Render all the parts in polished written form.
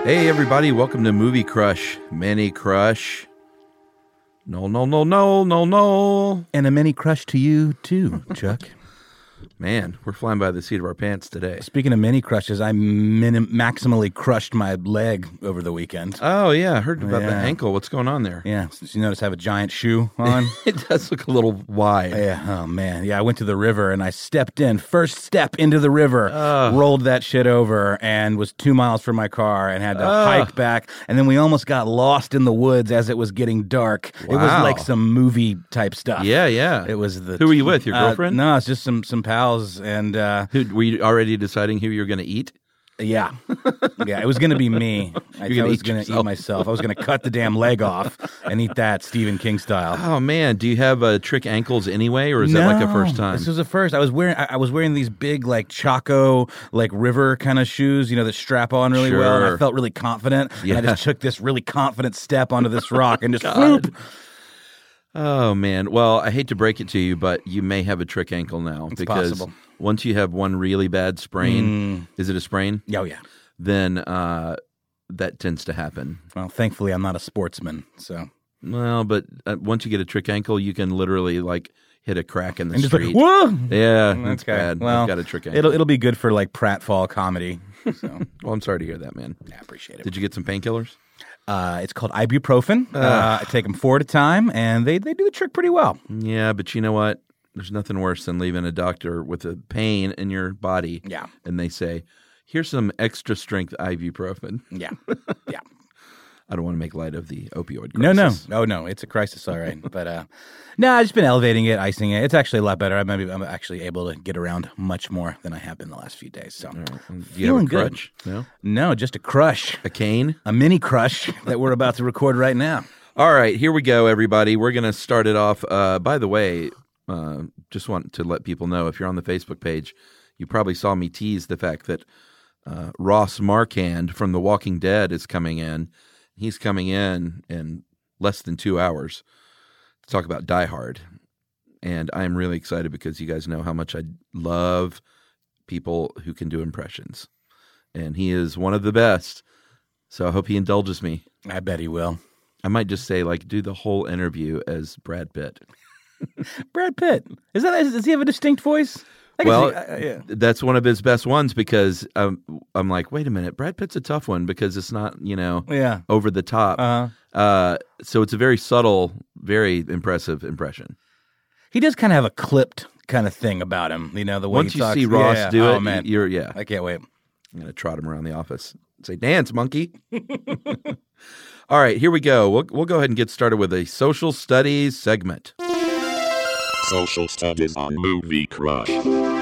Hey, everybody, welcome to Movie Crush. Mini Crush. No. And a mini crush to you, too, Chuck. Man, we're flying by the seat of our pants today. Speaking of mini crushes, I maximally crushed my leg over the weekend. Oh, yeah, I heard about the ankle. What's going on there? Yeah, since you notice I have a giant shoe on. It does look a little wide. Yeah, oh man. Yeah, I went to the river and I stepped in, first step into the river, rolled that shit over and was 2 miles from my car and had to hike back. And then we almost got lost in the woods as it was getting dark. Wow. It was like some movie type stuff. Yeah. It was Who were you with, your girlfriend? No, it's just some pals and Were you already deciding who you were going to eat? Yeah, it was going to be me. I was going to eat myself. I was going to cut the damn leg off and eat that Stephen King style. Oh man, do you have trick ankles anyway, or is that like a first time? This was a first. I was wearing these big like Chaco like river kind of shoes, that strap on really well. And I felt really confident. Yeah. And I just took this really confident step onto this rock and just whoop. Oh man, well I hate to break it to you, but you may have a trick ankle now because possible. Once you have one really bad sprain, is it a sprain? Oh yeah. Then that tends to happen. Well, thankfully I'm not a sportsman, so. Well, but once you get a trick ankle, you can literally like hit a crack in the And street. Just like, whoa! Yeah, that's Okay. bad. Well, I've got a trick ankle. It'll be good for like pratfall comedy. So. Well, I'm sorry to hear that, man. Yeah, I appreciate it. Did you get some painkillers? It's called ibuprofen. I take them 4 at a time, and they do the trick pretty well. Yeah, but you know what? There's nothing worse than leaving a doctor with a pain in your body. Yeah. And they say, here's some extra strength ibuprofen. Yeah. I don't want to make light of the opioid crisis. No. It's a crisis, all right. But no, I've just been elevating it, icing it. It's actually a lot better. I'm actually able to get around much more than I have been the last few days. So, Do you have a crutch? Good. No, just a crush. A cane? A mini crush that we're about to record right now. All right, here we go, everybody. We're going to start it off. By the way, just want to let people know, if you're on the Facebook page, you probably saw me tease the fact that Ross Marquand from The Walking Dead is coming in. He's coming in less than 2 hours to talk about Die Hard. And I'm really excited because you guys know how much I love people who can do impressions. And he is one of the best. So I hope he indulges me. I bet he will. I might just say, do the whole interview as Brad Pitt. Brad Pitt. Does he have a distinct voice? That's one of his best ones because I'm like, wait a minute, Brad Pitt's a tough one because it's not, over the top. So it's a very subtle, very impressive impression. He does kind of have a clipped kind of thing about him, the way Once he talks. you see Ross do it, man. I can't wait. I'm going to trot him around the office and say, dance, monkey. All right, here we go. We'll go ahead and get started with a social studies segment. Social studies on Movie Crush.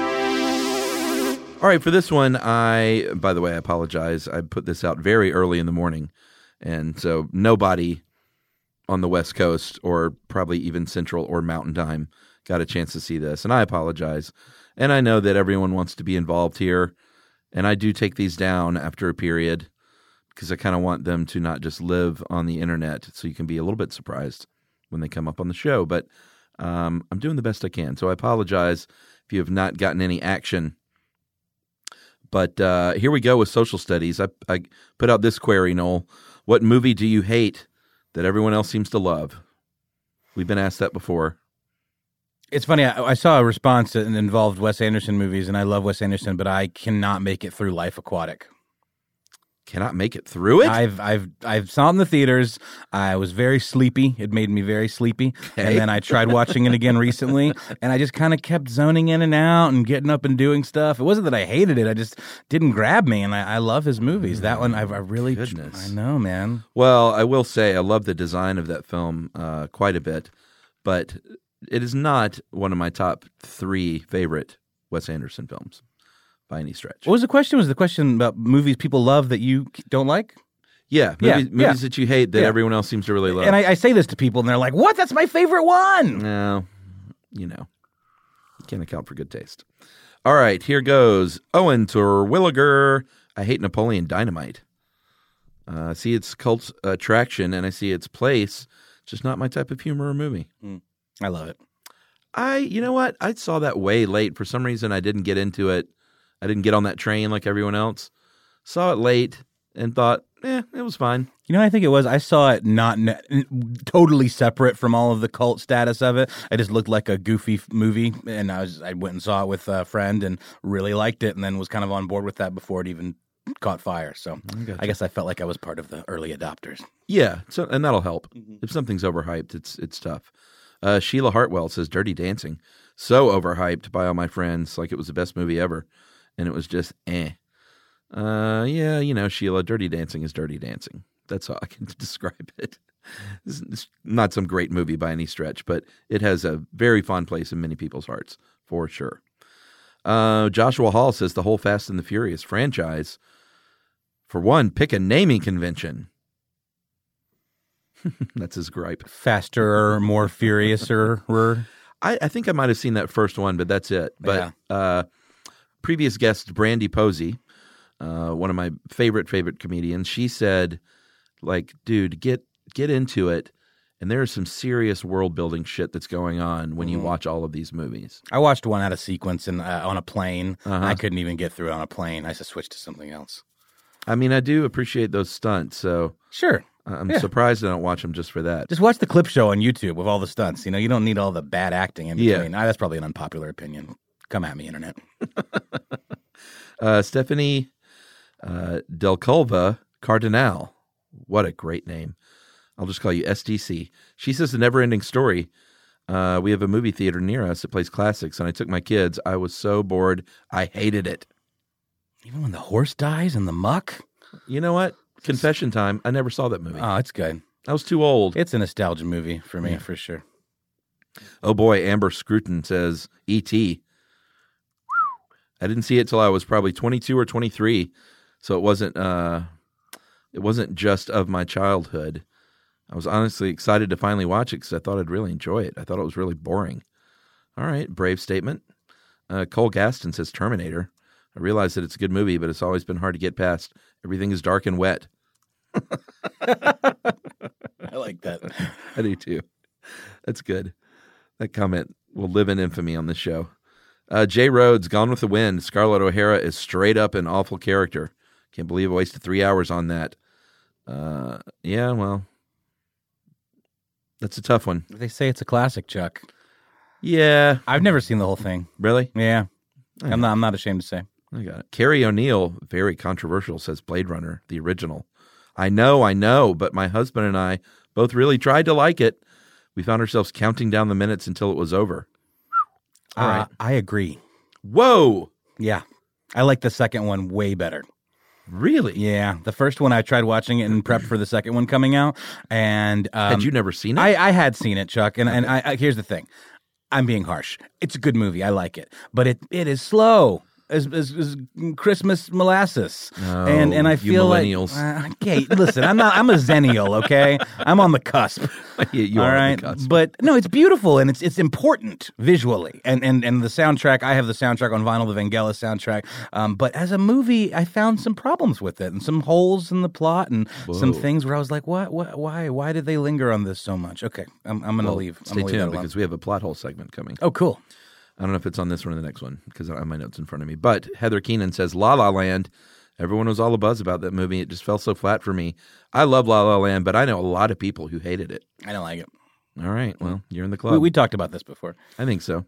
All right, for this one, by the way, I apologize. I put this out very early in the morning, and so nobody on the West Coast or probably even Central or Mountain Time got a chance to see this, and I apologize. And I know that everyone wants to be involved here, and I do take these down after a period because I kind of want them to not just live on the internet, so you can be a little bit surprised when they come up on the show, but I'm doing the best I can, so I apologize if you have not gotten any action. But here we go with social studies. I put out this query, Noel. What movie do you hate that everyone else seems to love? We've been asked that before. It's funny. I saw a response that involved Wes Anderson movies, and I love Wes Anderson, but I cannot make it through Life Aquatic. Cannot make it through it? I've saw it in the theaters. I was very sleepy. It made me very sleepy. Okay. And then I tried watching it again recently, and I just kind of kept zoning in and out and getting up and doing stuff. It wasn't that I hated it. I just didn't grab me, and I love his movies. That one, I really... Goodness. I know, man. Well, I will say I love the design of that film quite a bit, but it is not one of my top 3 favorite Wes Anderson films by any stretch. What was the question? Was the question about movies people love that you don't like? Yeah, movies that you hate that everyone else seems to really love. And I say this to people, and they're like, what? That's my favorite one! No, you can't account for good taste. All right, here goes. Owen Terwilliger. I hate Napoleon Dynamite. I see its cult attraction, and I see its place. It's just not my type of humor or movie. I love it. You know what? I saw that way late. For some reason, I didn't get into it. I didn't get on that train like everyone else. Saw it late and thought, it was fine. You know what I think it was? I saw it not totally separate from all of the cult status of it. It just looked like a goofy movie, and I went and saw it with a friend and really liked it, and then was kind of on board with that before it even caught fire. So I guess I felt like I was part of the early adopters. Yeah, so and that'll help. If something's overhyped, it's tough. Sheila Hartwell says Dirty Dancing, so overhyped by all my friends, like it was the best movie ever, and it was just eh. Yeah, Sheila, Dirty Dancing is Dirty Dancing. That's how I can describe it. It's not some great movie by any stretch, but it has a very fond place in many people's hearts, for sure. Joshua Hall says the whole Fast and the Furious franchise, for one, pick a naming convention. That's his gripe. Faster, more furiouser. I think I might have seen that first one, but that's it. But previous guest, Brandy Posey, one of my favorite comedians, she said, like, dude, get into it. And there's some serious world building shit that's going on when you watch all of these movies. I watched one out of sequence on a plane. I couldn't even get through it on a plane. I just switched to something else. I mean, I do appreciate those stunts, so sure. I'm surprised I don't watch them just for that. Just watch the clip show on YouTube with all the stunts. You don't need all the bad acting in between. That's probably an unpopular opinion. Come at me, internet. Stephanie Del Culva Cardinal. What a great name. I'll just call you SDC. She says the never-ending story. We have a movie theater near us that plays classics, and I took my kids. I was so bored. I hated it. Even when the horse dies in the muck? You know what? Confession time. I never saw that movie. Oh, it's good. I was too old. It's a nostalgia movie for me, for sure. Oh, boy. Amber Scruton says E.T. I didn't see it till I was probably 22 or 23, so it wasn't just of my childhood. I was honestly excited to finally watch it because I thought I'd really enjoy it. I thought it was really boring. All right, brave statement. Cole Gaston says Terminator. I realize that it's a good movie, but it's always been hard to get past. Everything is dark and wet. I like that. I do too. That's good. That comment will live in infamy on this show. Jay Rhodes, Gone with the Wind. Scarlett O'Hara is straight up an awful character. Can't believe I wasted 3 hours on that. Yeah, well, that's a tough one. They say it's a classic, Chuck. Yeah. I've never seen the whole thing. Really? Yeah. I'm not ashamed to say. I got it. Carrie O'Neill, very controversial, says Blade Runner, the original. I know, but my husband and I both really tried to like it. We found ourselves counting down the minutes until it was over. All right. I agree. Whoa. Yeah. I like the second one way better. Really? Yeah. The first one, I tried watching it in prep for the second one coming out. And had you never seen it? I had seen it, Chuck. And I here's the thing. I'm being harsh. It's a good movie. I like it. But it is slow. As Christmas molasses, and I feel like millennials. Okay, listen, I'm a zennial, okay? I'm on the cusp. You all are right? on the cusp. But no, it's beautiful and it's important visually, and the soundtrack. I have the soundtrack on vinyl, the Vangelis soundtrack. But as a movie, I found some problems with it and some holes in the plot and some things where I was like, what, why did they linger on this so much? Okay, I'm gonna leave. Stay tuned because we have a plot hole segment coming. Oh, cool. I don't know if it's on this one or the next one because I have my notes in front of me. But Heather Keenan says La La Land. Everyone was all abuzz about that movie. It just fell so flat for me. I love La La Land, but I know a lot of people who hated it. I don't like it. All right. Well, you're in the club. We talked about this before. I think so.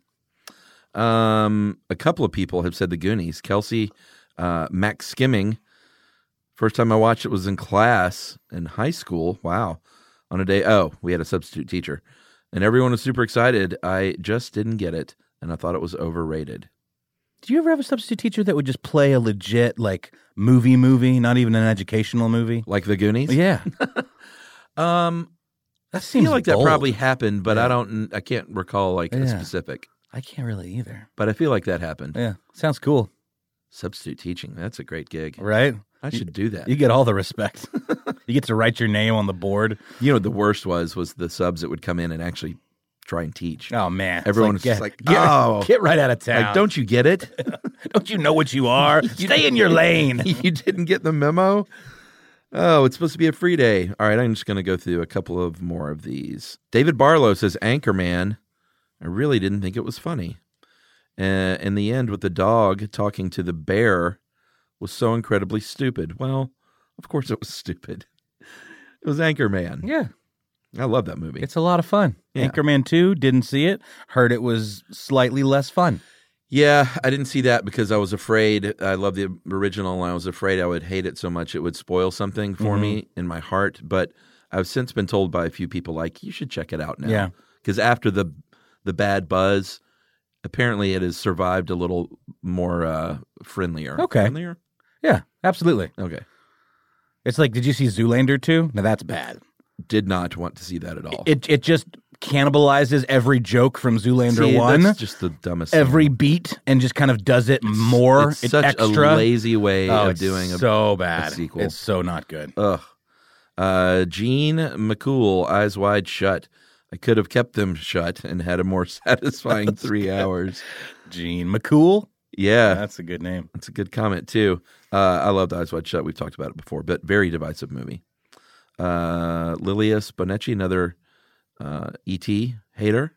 A couple of people have said The Goonies. Kelsey Max Skimming. First time I watched it was in class in high school. Wow. On a day. Oh, we had a substitute teacher. And everyone was super excited. I just didn't get it. And I thought it was overrated. Did you ever have a substitute teacher that would just play a legit, like, movie, not even an educational movie? Like The Goonies? Yeah. That seems like bold. that probably happened, but I can't recall, like, a specific. I can't really either. But I feel like that happened. Yeah. Sounds cool. Substitute teaching. That's a great gig. Right? I should do that. You get all the respect. You get to write your name on the board. You know what the worst was the subs that would come in and actually try and teach. Oh, man. Everyone was just like, get right out of town. Like, don't you get it? Don't you know what you are? Stay in your lane. You didn't get the memo? Oh, it's supposed to be a free day. All right, I'm just going to go through a couple of more of these. David Barlow says, Anchorman. I really didn't think it was funny. In the end, with the dog talking to the bear was so incredibly stupid. Well, Of course it was stupid. It was Anchorman. Yeah. I love that movie. It's a lot of fun. Yeah. Anchorman 2, didn't see it. Heard it was slightly less fun. Yeah, I didn't see that because I was afraid. I love the original, and I was afraid I would hate it so much it would spoil something for me in my heart. But I've since been told by a few people, like, you should check it out now. Yeah. Because after the bad buzz, apparently it has survived a little more friendlier. Okay. Friendlier? Yeah, absolutely. Okay. It's like, did you see Zoolander 2? Now that's bad. Did not want to see that at all. It just cannibalizes every joke from Zoolander See, 1. That's just the dumbest Every thing. beat and just kind of does it more. It's such extra. a lazy way of it's doing a so bad. sequel. It's so not good. Ugh. Gene McCool, Eyes Wide Shut. I could have kept them shut and had a more satisfying 3 hours. Gene McCool. Yeah, That's a good name. that's a good comment too. I loved Eyes Wide Shut. We've talked about it before, but very divisive movie. Lilias Bonecci, another E.T. hater.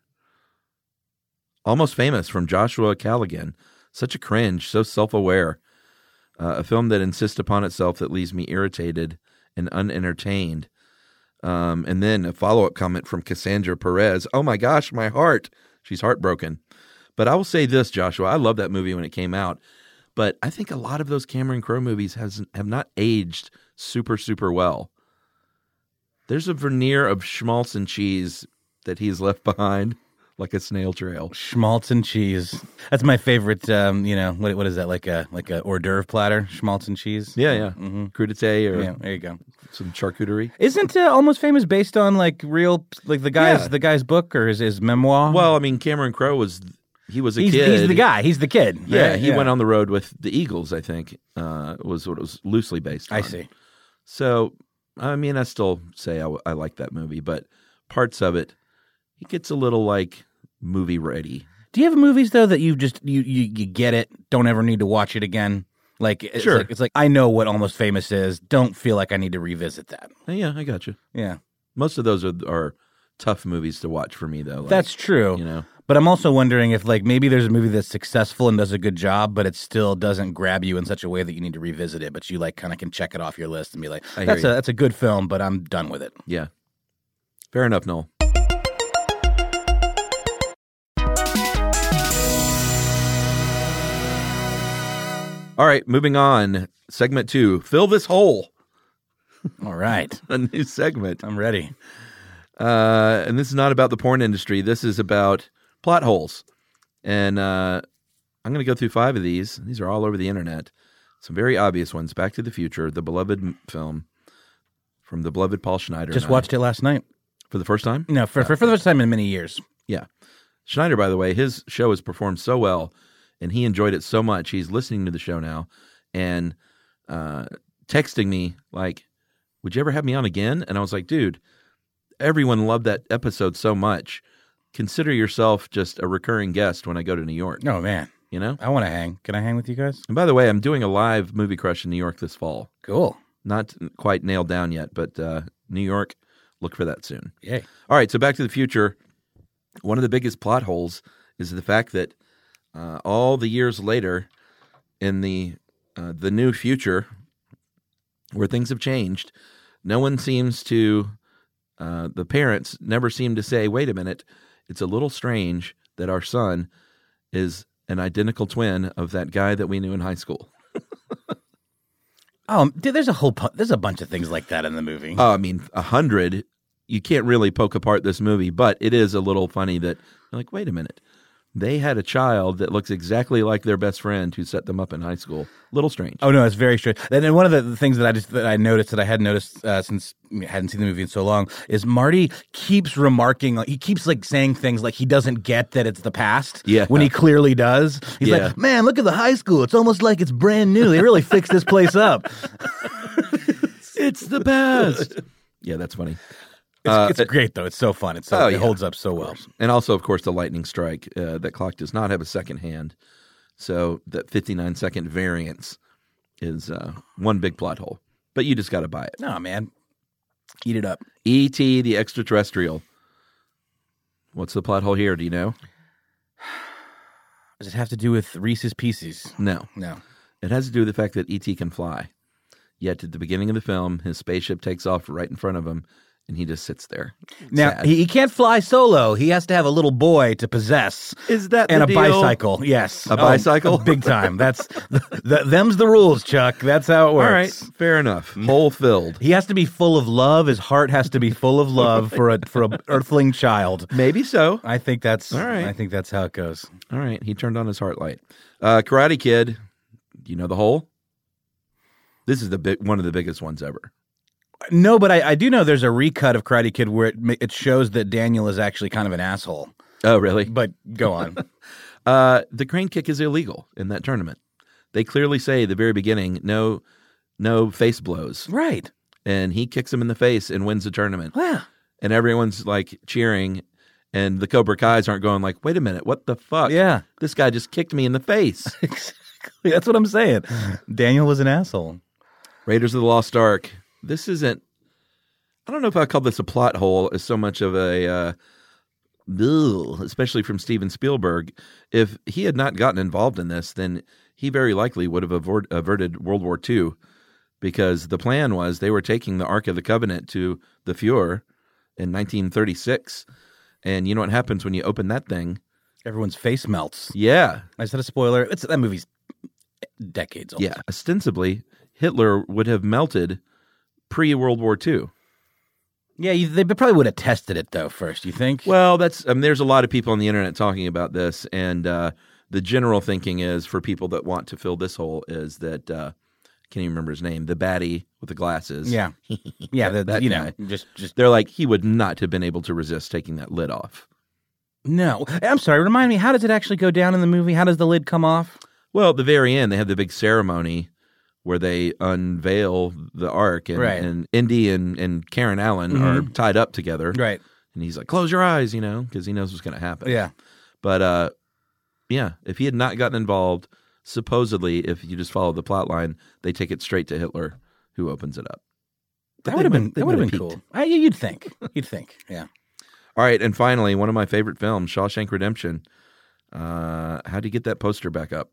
Almost Famous from Joshua Callaghan. Such a cringe, so self-aware. A film that insists upon itself that leaves me irritated and unentertained. And then a follow-up comment from Cassandra Perez. Oh my gosh, my heart. She's heartbroken. But I will say this, Joshua. I love that movie when it came out. But I think a lot of those Cameron Crowe movies have not aged super, super well. There's a veneer of schmaltz and cheese that he's left behind, like a snail trail. Schmaltz and cheese. That's my favorite. What is that? Like a hors d'oeuvre platter? Schmaltz and cheese. Yeah. Crudité or Yeah, there you go. some charcuterie. Isn't Almost Famous based on like real, like the guy's book or his memoir? Well, I mean, Cameron Crowe was a he's kid. the guy. He's the kid. Yeah, right? he went on the road with the Eagles, I think, was what it was loosely based on. I see. So, I mean, I still say I like that movie, but parts of it, it gets a little like movie ready. Do you have movies though that you just you get it, don't ever need to watch it again? Like it's Sure. it's like I know what Almost Famous is. Don't feel like I need to revisit that. Yeah, I got you. Yeah, Most of those are tough movies to watch for me, though. Like, that's true. you know. But I'm also wondering if like maybe there's a movie that's successful and does a good job, but it still doesn't grab you in such a way that you need to revisit it. But you like kind of can check it off your list and be like, I hear you. that's a good film, but I'm done with it. Yeah. Fair enough, Noel. All right, moving on. Segment 2. Fill this hole. All right, A new segment. I'm ready. And this is not about the porn industry. This is about plot holes. And I'm going to go through 5 of these. These are all over the internet. Some very obvious ones. Back to the Future, the beloved film from the beloved Paul Schneider. Just and I. watched it last night. For the first time? No, for the first time in many years. Yeah. Schneider, by the way, his show has performed so well, and he enjoyed it so much. He's listening to the show now and texting me like, would you ever have me on again? And I was like, dude, everyone loved that episode so much. Consider yourself just a recurring guest when I go to New York. Oh man, You know? I want to hang. Can I hang with you guys? And by the way, I'm doing a live movie crush in New York this fall. Cool. Not quite nailed down yet, but New York, look for that soon. Yay. All right, so Back to the Future. One of the biggest plot holes is the fact that all the years later, in the new future, where things have changed, no one seems to. The parents never seem to say, "Wait a minute, it's a little strange that our son is an identical twin of that guy that we knew in high school." Oh, dude, there's a bunch of things like that in the movie. I mean, 100. You can't really poke apart this movie, but it is a little funny that you're like, wait a minute. They had a child that looks exactly like their best friend who set them up in high school. Little strange. Oh no, it's very strange. And then one of the things that I noticed that I hadn't noticed since I hadn't seen the movie in so long is Marty keeps remarking. He keeps like saying things like he doesn't get that it's the past. Yeah. When he clearly does. He's Yeah. like, man, look at the high school. It's almost like it's brand new. They really fixed this place up. It's the best. Yeah, that's funny. It's great though. It's so fun. It yeah, holds up so well. And also, of course, the lightning strike. That clock does not have a second hand. So that 59-second variance is one big plot hole. But you just got to buy it. No, man. Eat it up. E.T. the Extraterrestrial. What's the plot hole here? Do you know? Does it have to do with Reese's Pieces? No. No. It has to do with the fact that E.T. can fly. Yet at the beginning of the film, his spaceship takes off right in front of him, and he just sits there. Now, Sad. he can't fly solo. He has to have a little boy to possess. Is that and the a deal? bicycle? Yes, A bicycle? big time. That's them's the rules, Chuck. That's how it works. All right, fair enough. Hole filled. He has to be full of love. His heart has to be full of love for a earthling child. Maybe so. I think that's All right. I think that's how it goes. All right, he turned on his heart light. Karate Kid, do you know the hole? This is one of the biggest ones ever. No, but I do know there's a recut of Karate Kid where it shows that Daniel is actually kind of an asshole. Oh, really? But go on. The crane kick is illegal in that tournament. They clearly say at the very beginning, no face blows. Right. And he kicks him in the face and wins the tournament. Yeah. And everyone's like cheering, and the Cobra Kais aren't going like, wait a minute, what the fuck? Yeah. This guy just kicked me in the face. Exactly. That's what I'm saying. Daniel was an asshole. Raiders of the Lost Ark. This isn't, I don't know if I call this a plot hole as so much of a, especially from Steven Spielberg. If he had not gotten involved in this, then he very likely would have averted World War II, because the plan was they were taking the Ark of the Covenant to the Fuhrer in 1936. And you know what happens when you open that thing? Everyone's face melts. Yeah. I said a spoiler. That movie's decades old. Yeah. Ostensibly, Hitler would have melted pre-World War II. Yeah, they probably would have tested it, though, first, you think? Well, there's a lot of people on the internet talking about this, and the general thinking is, for people that want to fill this hole, is that, can't even remember his name, the baddie with the glasses. Yeah. Yeah, that you guy. know, just... They're like, he would not have been able to resist taking that lid off. No. I'm sorry, remind me, how does it actually go down in the movie? How does the lid come off? Well, at the very end, they have the big ceremony where they unveil the Ark, and, Right. and Indy and Karen Allen are tied up together. Right. And he's like, close your eyes, because he knows what's going to happen. Yeah. But, yeah, if he had not gotten involved, supposedly, if you just follow the plot line, they take it straight to Hitler, who opens it up. But That would have been peaked. cool. You'd think. Yeah. All right, and finally, one of my favorite films, Shawshank Redemption. How'd he get that poster back up?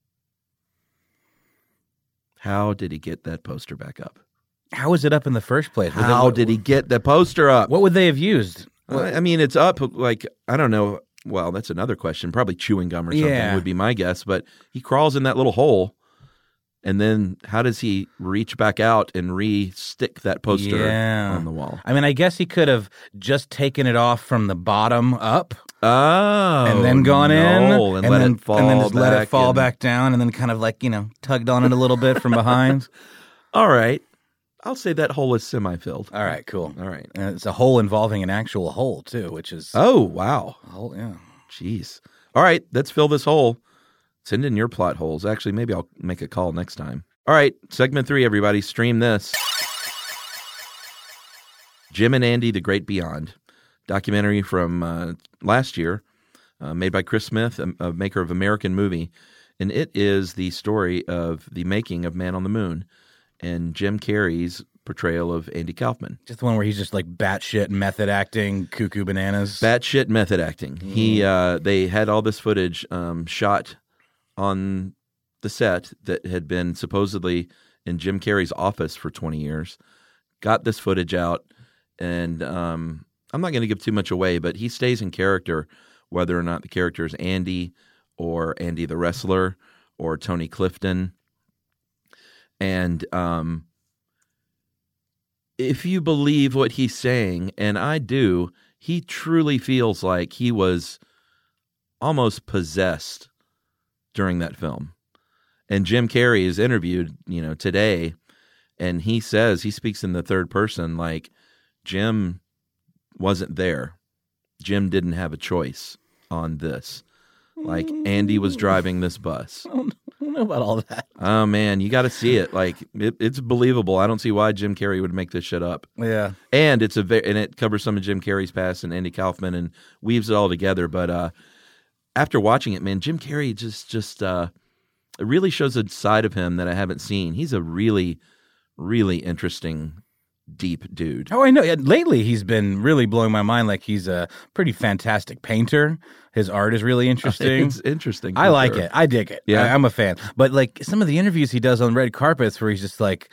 How did he get that poster back up? How was it up in the first place? How did he get the poster up? What would they have used? I mean, it's up, like, I don't know. Well, that's another question. Probably chewing gum or something Yeah. would be my guess. But he crawls in that little hole, and then how does he reach back out and re-stick that poster on the wall? I mean, I guess he could have just taken it off from the bottom up. Oh, And then gone in, and let then, it fall, and then just let it fall and- back down, and then kind of like tugged on it a little bit from behind. All right, I'll say that hole is semi-filled. All right, cool. All right. And it's a hole involving an actual hole too, which is Oh, wow. a hole. Yeah. Jeez. All right, let's fill this hole. Send in your plot holes. Actually, maybe I'll make a call next time. All right, segment 3, everybody. Stream this. Jim and Andy, The Great Beyond. Documentary from last year, made by Chris Smith, a maker of American Movie. And it is the story of the making of Man on the Moon and Jim Carrey's portrayal of Andy Kaufman. Just the one where he's just like batshit method acting, cuckoo bananas. Batshit method acting. They had all this footage shot on the set that had been supposedly in Jim Carrey's office for 20 years. Got this footage out, and I'm not going to give too much away, but he stays in character, whether or not the character is Andy or Andy the wrestler or Tony Clifton. And if you believe what he's saying, and I do, he truly feels like he was almost possessed during that film. And Jim Carrey is interviewed, today, and he says, he speaks in the third person, like, Jim wasn't there. Jim didn't have a choice on this. Like, Andy was driving this bus. I don't know about all that. Oh, man, you got to see it. Like, it's believable. I don't see why Jim Carrey would make this shit up. Yeah. And it covers some of Jim Carrey's past and Andy Kaufman and weaves it all together. But after watching it, man, Jim Carrey just it really shows a side of him that I haven't seen. He's a really, really interesting, deep dude. Oh, I know. Lately, he's been really blowing my mind. Like, he's a pretty fantastic painter. His art is really interesting. It's interesting. I like it. I dig it. Yeah. I'm a fan. But, like, some of the interviews he does on red carpets where he's just like,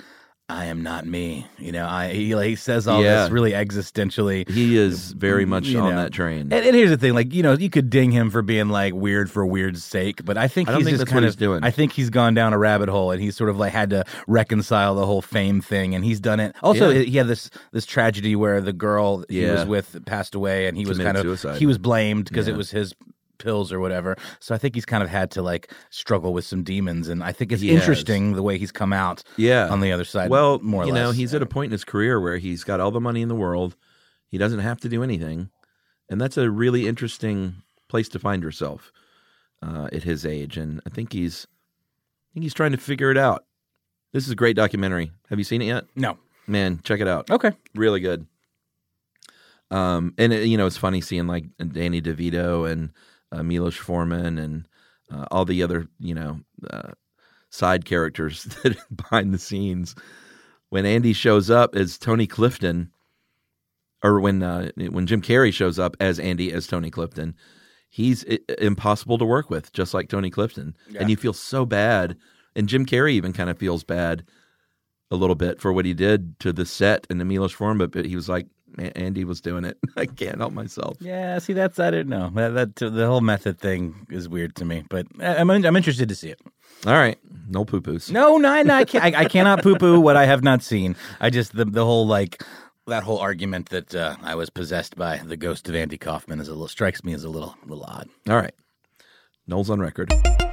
I am not me. He says all this really existentially. He is very much on that train. And here's the thing, you could ding him for being weird for weird's sake, but I think I don't he's think just that's what he's doing. I think he's gone down a rabbit hole, and he's sort of had to reconcile the whole fame thing, and he's done it. Also, he had this tragedy where the girl he was with passed away, and he was Committed suicide. he was blamed because it was his pills or whatever. So I think he's kind of had to struggle with some demons, and I think it's interesting the way he's come out on the other side. Well, more or less. He's at a point in his career where he's got all the money in the world. He doesn't have to do anything. And that's a really interesting place to find yourself at his age. And I think he's trying to figure it out. This is a great documentary. Have you seen it yet? No. Man, check it out. Okay. Really good. And it's funny seeing Danny DeVito and Milos Forman and all the other, side characters that are behind the scenes. When Andy shows up as Tony Clifton, or when Jim Carrey shows up as Andy as Tony Clifton, he's impossible to work with, just like Tony Clifton. Yeah. And you feel so bad. And Jim Carrey even kind of feels bad a little bit for what he did to the set and the Milos Forman, but he was like, Andy was doing it. I can't help myself. Yeah, see, I didn't know. That the whole method thing is weird to me, but I'm interested to see it. All right, no poo-poos. No, I can't. I cannot poo-poo what I have not seen. I just the whole that whole argument that I was possessed by the ghost of Andy Kaufman strikes me as a little odd. All right, Noel's on record.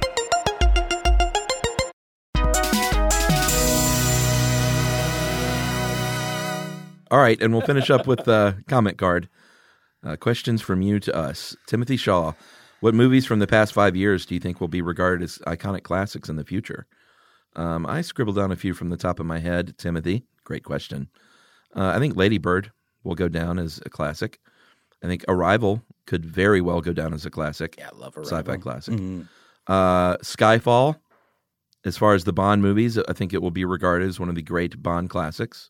All right, and we'll finish up with the comment card. Questions from you to us. Timothy Shaw, what movies from the past 5 years do you think will be regarded as iconic classics in the future? I scribbled down a few from the top of my head, Timothy. Great question. I think Lady Bird will go down as a classic. I think Arrival could very well go down as a classic. Yeah, I love Arrival. Sci-fi classic. Mm-hmm. Skyfall, as far as the Bond movies, I think it will be regarded as one of the great Bond classics.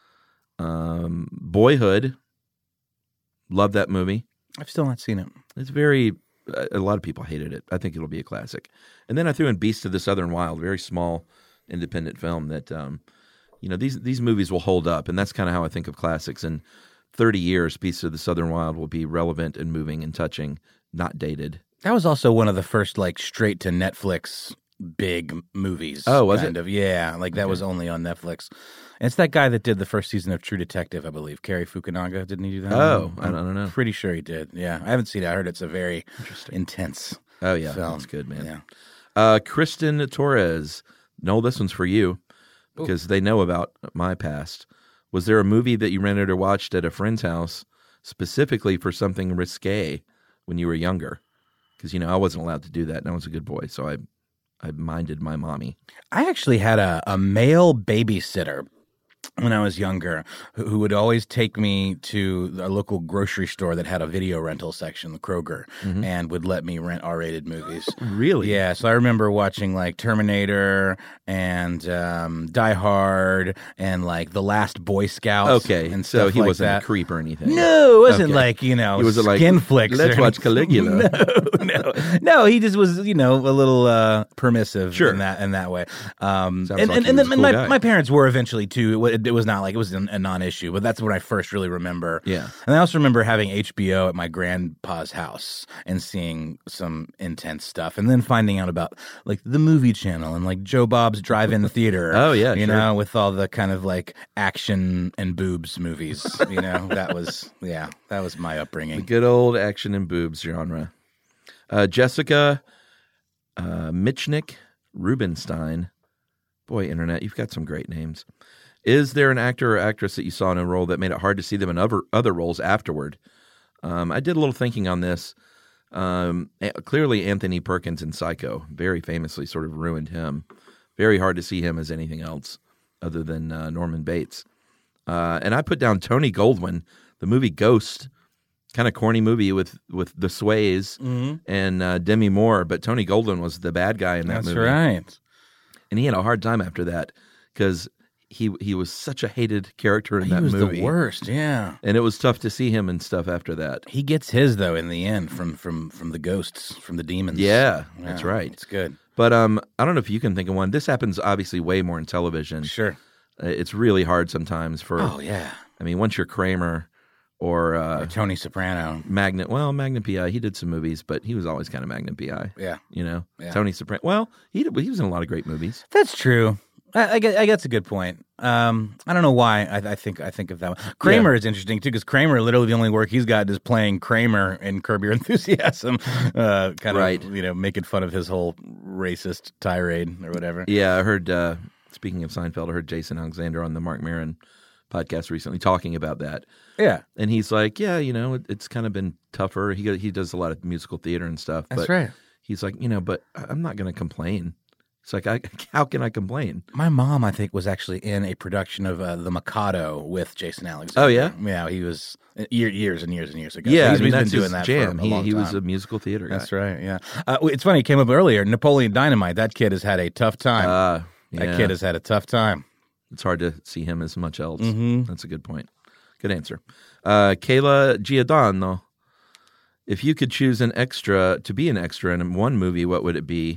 Boyhood, love that movie. I've still not seen it. It's a lot of people hated it. I think it'll be a classic. And then I threw in Beast of the Southern Wild, very small independent film that, these movies will hold up. And that's kind of how I think of classics. In 30 years, Beast of the Southern Wild will be relevant and moving and touching, not dated. That was also one of the first straight to Netflix big movies. Oh, was it? Yeah, that was only on Netflix. And it's that guy that did the first season of True Detective, I believe. Cary Fukunaga, didn't he do that? Oh, I don't know. Pretty sure he did. Yeah, I haven't seen it. I heard it's a very intense Oh, yeah, film. that's good, man. Yeah. Kristen Torres. Noel, this one's for you because they know about my past. Was there a movie that you rented or watched at a friend's house specifically for something risque when you were younger? Because, I wasn't allowed to do that, and I was a good boy, so I minded my mommy. I actually had a male babysitter when I was younger who would always take me to a local grocery store that had a video rental section, the Kroger, and would let me rent R-rated movies. Really? Yeah, so I remember watching Terminator and Die Hard and The Last Boy Scouts. Okay, and so stuff he like wasn't that. a creep or anything. No, it wasn't He was skin flicks. Let's watch Caligula. No, he just was, a little permissive in that way. And then my parents were eventually too. It was not it was a non-issue, but that's when I first really remember. Yeah. And I also remember having HBO at my grandpa's house and seeing some intense stuff, and then finding out about the movie channel and Joe Bob's Drive-In Theater. Oh yeah, you know, with all the kind of action and boobs movies. That was my upbringing. The good old action and boobs genre. Jessica Michnik Rubenstein. Boy, Internet, you've got some great names. Is there an actor or actress that you saw in a role that made it hard to see them in other roles afterward? I did a little thinking on this. Clearly, Anthony Perkins in Psycho very famously sort of ruined him. Very hard to see him as anything else other than Norman Bates. And I put down Tony Goldwyn, the movie Ghost, kind of corny movie with the Sways and Demi Moore, but Tony Goldwyn was the bad guy in that movie. That's right. And he had a hard time after that because he was such a hated character in that movie. He was the worst, yeah. And it was tough to see him and stuff after that. He gets his, though, in the end from the ghosts, from the demons. Yeah, that's right. It's good. But I don't know if you can think of one. This happens obviously way more in television. Sure. It's really hard sometimes for. Oh yeah. I mean, once you're Kramer or Tony Soprano. Magnum PI, he did some movies, but he was always kind of Magnum PI. Yeah. Yeah. Tony Soprano. Well, he was in a lot of great movies. That's true. I guess that's a good point. I don't know why I think of that one. Kramer is interesting too, because Kramer, literally the only work he's got is playing Kramer in Curb Your Enthusiasm, of making fun of his whole racist tirade or whatever. Yeah, I heard. Speaking of Seinfeld, I heard Jason Alexander on the Mark Maron podcast recently talking about that. Yeah, and he's like, it's kind of been tougher. He does a lot of musical theater and stuff. That's right. He's like, but I'm not going to complain. It's like, how can I complain? My mom, I think, was actually in a production of The Mikado with Jason Alexander. Oh, yeah? Yeah, he was years and years and years ago. Yeah, so he's that's been doing his that jam. for a long He time. was a musical theater guy. That's right, yeah. It's funny, it came up earlier. Napoleon Dynamite, that kid has had a tough time. That kid has had a tough time. It's hard to see him as much else. Mm-hmm. That's a good point. Good answer. Kayla Giordano, if you could choose to be an extra in one movie, what would it be?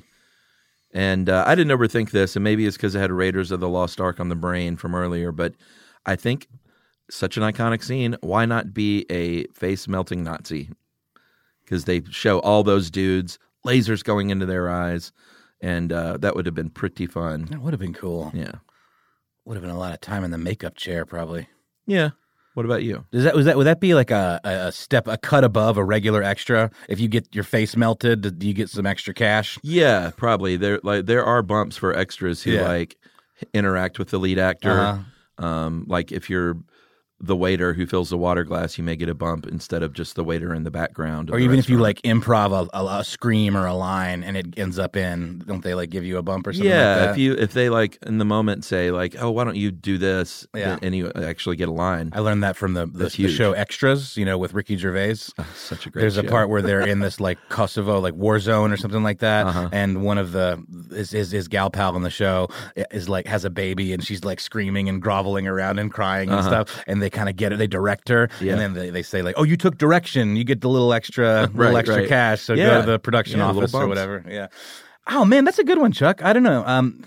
And I didn't overthink this, and maybe it's because I had Raiders of the Lost Ark on the brain from earlier, but I think such an iconic scene, why not be a face-melting Nazi? Because they show all those dudes, lasers going into their eyes, and that would have been pretty fun. That would have been cool. Yeah. Would have been a lot of time in the makeup chair, probably. Yeah. What about you? Would that be like a cut above a regular extra? If you get your face melted, do you get some extra cash? Yeah, probably. There are bumps for extras who interact with the lead actor. Like if you're the waiter who fills the water glass, you may get a bump instead of just the waiter in the background. Or even if you like improv a scream or a line and it ends up don't they like give you a bump or something like that? if they like in the moment say like, oh, why don't you do this? Yeah. And you actually get a line. I learned that from the show Extras, with Ricky Gervais. Oh, such a great There's show. a part where they're in this like Kosovo, like war zone or something like that. And one of his gal pal on the show is like has a baby and she's like screaming and groveling around and crying and stuff. And they kind of get it. They direct her, and then they say like, "Oh, you took direction. You get the little extra cash. So go to the production office or whatever." Yeah. Oh man, that's a good one, Chuck. I don't know.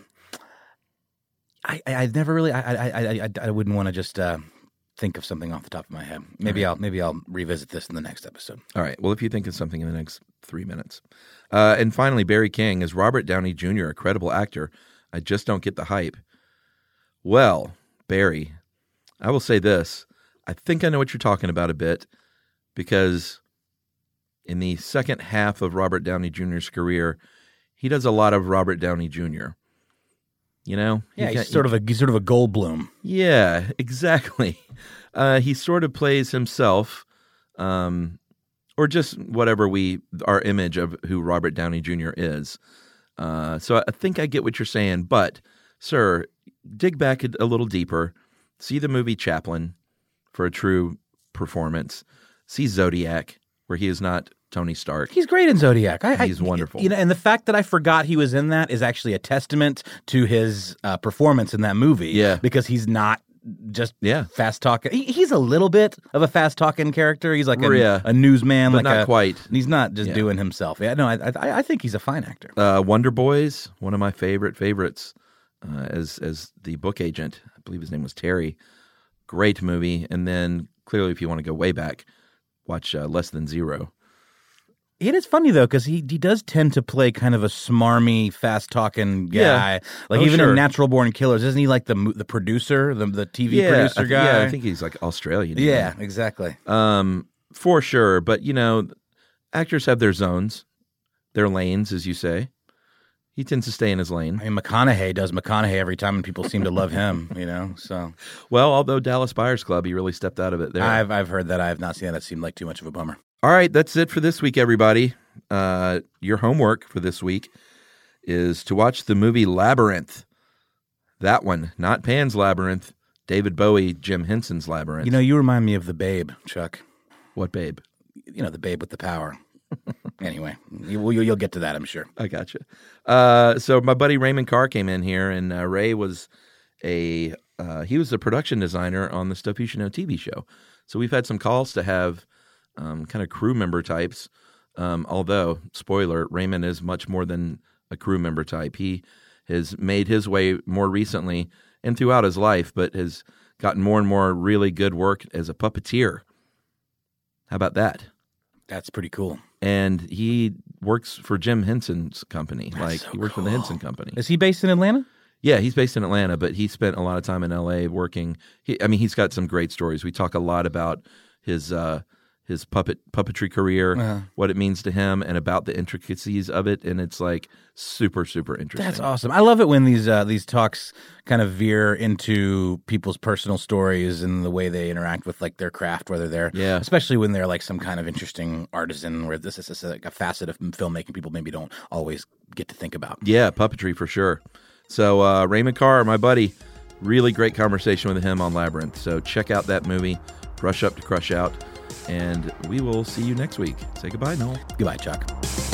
I never really. I wouldn't want to just think of something off the top of my head. Maybe I'll revisit this in the next episode. All right. Well, if you think of something in the next 3 minutes, and finally, Barry King is Robert Downey Jr., a credible actor. I just don't get the hype. Well, Barry, I will say this. I think I know what you're talking about a bit, because in the second half of Robert Downey Jr.'s career, he does a lot of Robert Downey Jr. Yeah, he's sort of a Goldblum. Yeah, exactly. He sort of plays himself, or just whatever our image of who Robert Downey Jr. is. So I think I get what you're saying, but sir, dig back a little deeper. See the movie Chaplin for a true performance. See Zodiac, where he is not Tony Stark. He's great in Zodiac. He's wonderful. And the fact that I forgot he was in that is actually a testament to his performance in that movie. Yeah. Because he's not just fast talking. He's a little bit of a fast talking character. He's like a newsman, but not quite. He's not just doing himself. Yeah, no, I think he's a fine actor. Wonder Boys, one of my favorites, as the book agent. I believe his name was Terry. Great movie. And then clearly, if you want to go way back, watch Less Than Zero. It is funny, though, because he does tend to play kind of a smarmy, fast-talking guy. Yeah. Like, even in Natural Born Killers, isn't he like the producer, the TV producer guy? Yeah, I think he's like Australian. Yeah, exactly. For sure. But, actors have their zones, their lanes, as you say. He tends to stay in his lane. I mean, McConaughey does McConaughey every time, and people seem to love him, so. Well, although Dallas Buyers Club, he really stepped out of it there. I've heard that. I have not seen that. It seemed like too much of a bummer. All right, that's it for this week, everybody. Your homework for this week is to watch the movie Labyrinth. That one, not Pan's Labyrinth, David Bowie, Jim Henson's Labyrinth. You remind me of The Babe, Chuck. What Babe? The Babe with the power. Anyway, you'll get to that, I'm sure. I gotcha. So my buddy Raymond Carr came in here, and Ray was he was the production designer on the Stuff You Should Know TV show. So we've had some calls to have kind of crew member types. Although, spoiler, Raymond is much more than a crew member type. He has made his way more recently and throughout his life, but has gotten more and more really good work as a puppeteer. How about that? That's pretty cool. And he works for Jim Henson's company. He works for the Henson Company. Is he based in Atlanta? Yeah, he's based in Atlanta, but he spent a lot of time in L.A. working. He's got some great stories. We talk a lot about his puppetry career, what it means to him, and about the intricacies of it. And it's like super, super interesting. That's awesome. I love it when these talks kind of veer into people's personal stories and the way they interact with like their craft, whether they're, especially when they're like some kind of interesting artisan, where this is like a facet of filmmaking people maybe don't always get to think about. Yeah, puppetry for sure. So Raymond Carr, my buddy, really great conversation with him on Labyrinth. So check out that movie, Brush Up to Crush Out. And we will see you next week. Say goodbye, Noel. Goodbye, Chuck.